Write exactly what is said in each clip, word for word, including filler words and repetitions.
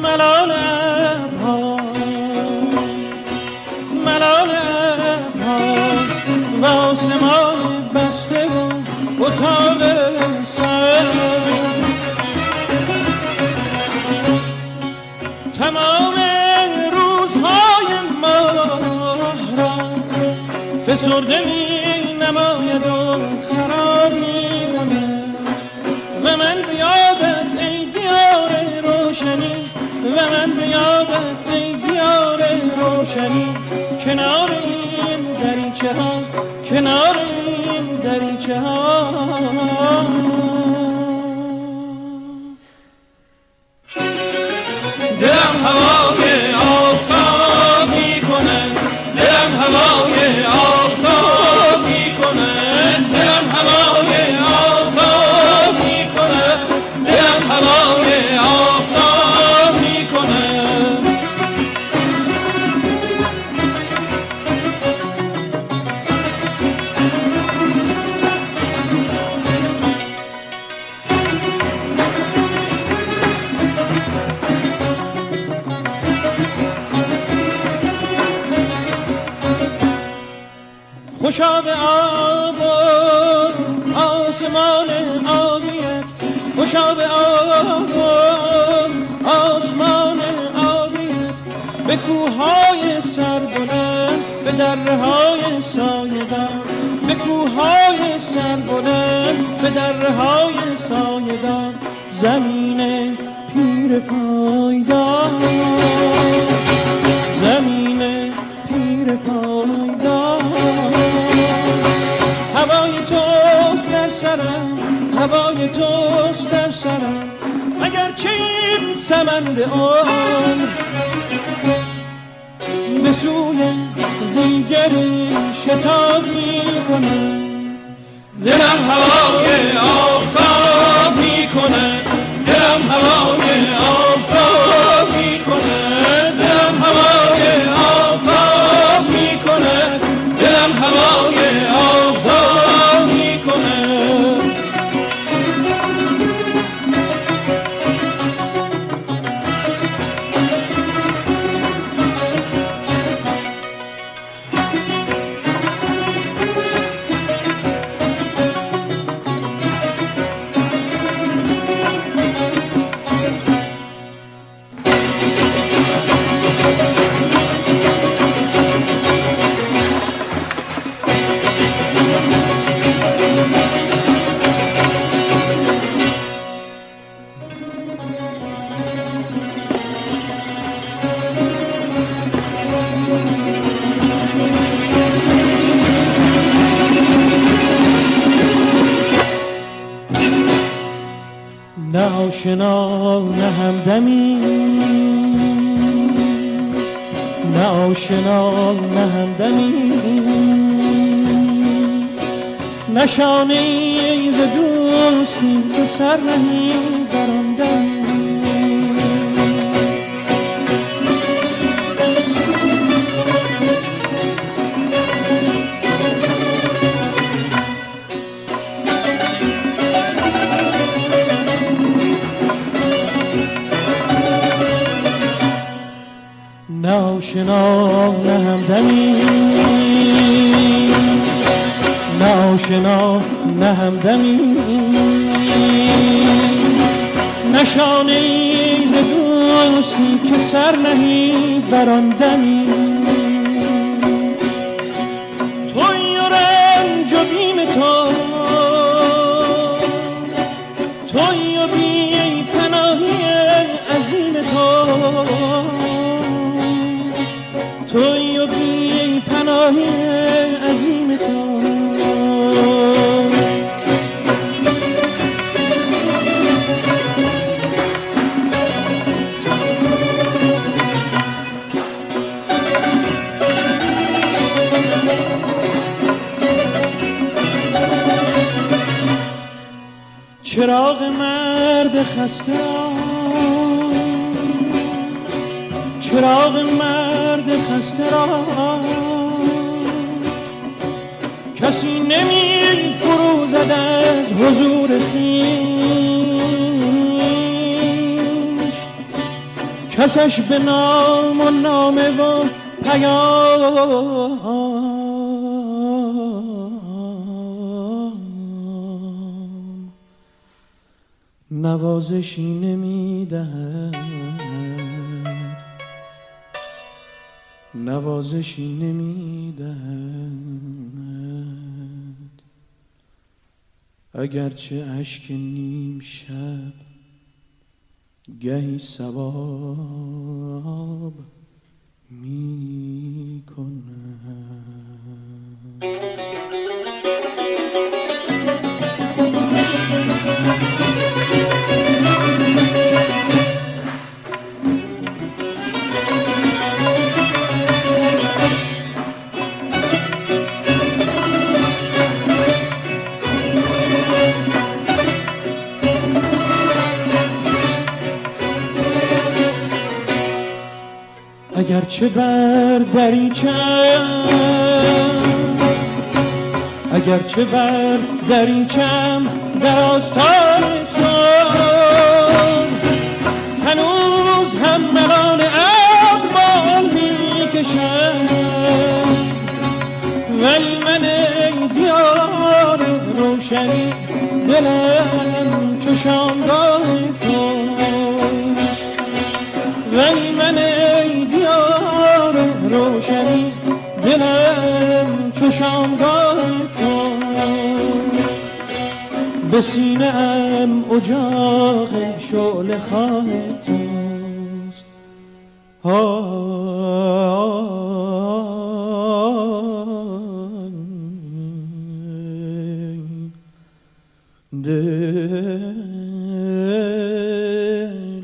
ملال ابرها ملال ابرها و آسمان بسته و اتاق سر تمام روزهای ماه را فسرده می نماید و خراب می کند و من بیادت ای دیار روشنی و من بیادت ای دیار روشنی کنار این دریچه ها کنار این دریچه ها دلم هوای آفتاب میکنه دلم هوای آفتاب میکنه دلم هوای آفتاب میکنه دلم هوای آفتاب میکنه خوشا به آب و آسمان آبیت خوشا به آب و آسمان آبیت به کوههای سربلند به دره‌های سایه‌دار به کوههای سربلند به دره‌های سایه‌دار زمین پیر پایدار زمین پیر پایدار هوای توست در سرم هوای توست در سرم اگرچه این سمند عمر به سوی دیگری شتاب میکنه دلم هوای آفتاب میکنه دلم هوای آفتاب میکنه دلم هوای آفتاب میکنه دلم هوای آفتاب میکنه نه آشنا نه همدمی نه آشنا نه همدمی نشانه ای ز دوستی که سر نهی بر آن دمی نه آشنا نه همدمی نه آشنا نه همدمی نشانه ای ز دوستی که سر نهی بر آن دمی توی و رنج و بیم تو توی و بی پناهی عظیم تو توی و بی پناهی عظیم تو چراغ مرد خسته را چراغ مرد خسته را کسی نمی فروزد از حضور خویش کسش به نام و نامه و پیام نوازشی نمیدهد، نوازشی نمیدهد، اگرچه اشک نیم شب گهی ثواب می کند. اگرچه بر دریچم اگرچه بر دریچم در آستان صبح هنوز هم ملال ابر میکشم، ولی من ای دیار روشنی دلم چو شامگاه توست، ولی من ای دیار روشنی دلم چو شامگاه توست، به سینه ام اجاق شعله خواه توست. دل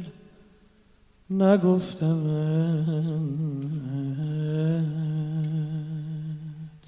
نگفتمت،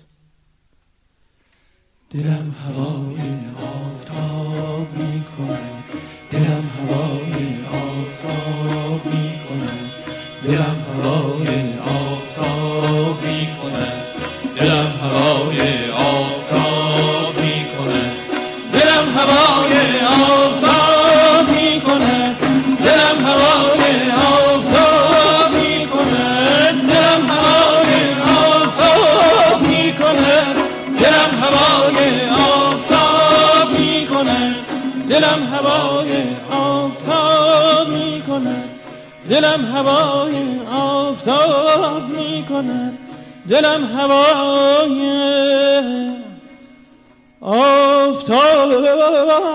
دلم هوای آفتاب می کند، دلم هوای آفتاب می کند، دلم هوای آفتاب می کند، دلم هوای آفتاب می کند، دلم هوای آفتاب می کند، دلم هوای آفتاب می کند، دلم هوای آفتاب می کند، دلم هوای آفتاب می کند، دلم هوای آفتاب می کند، دلم هوای آفتاب می کند، دلم هوای آفتاب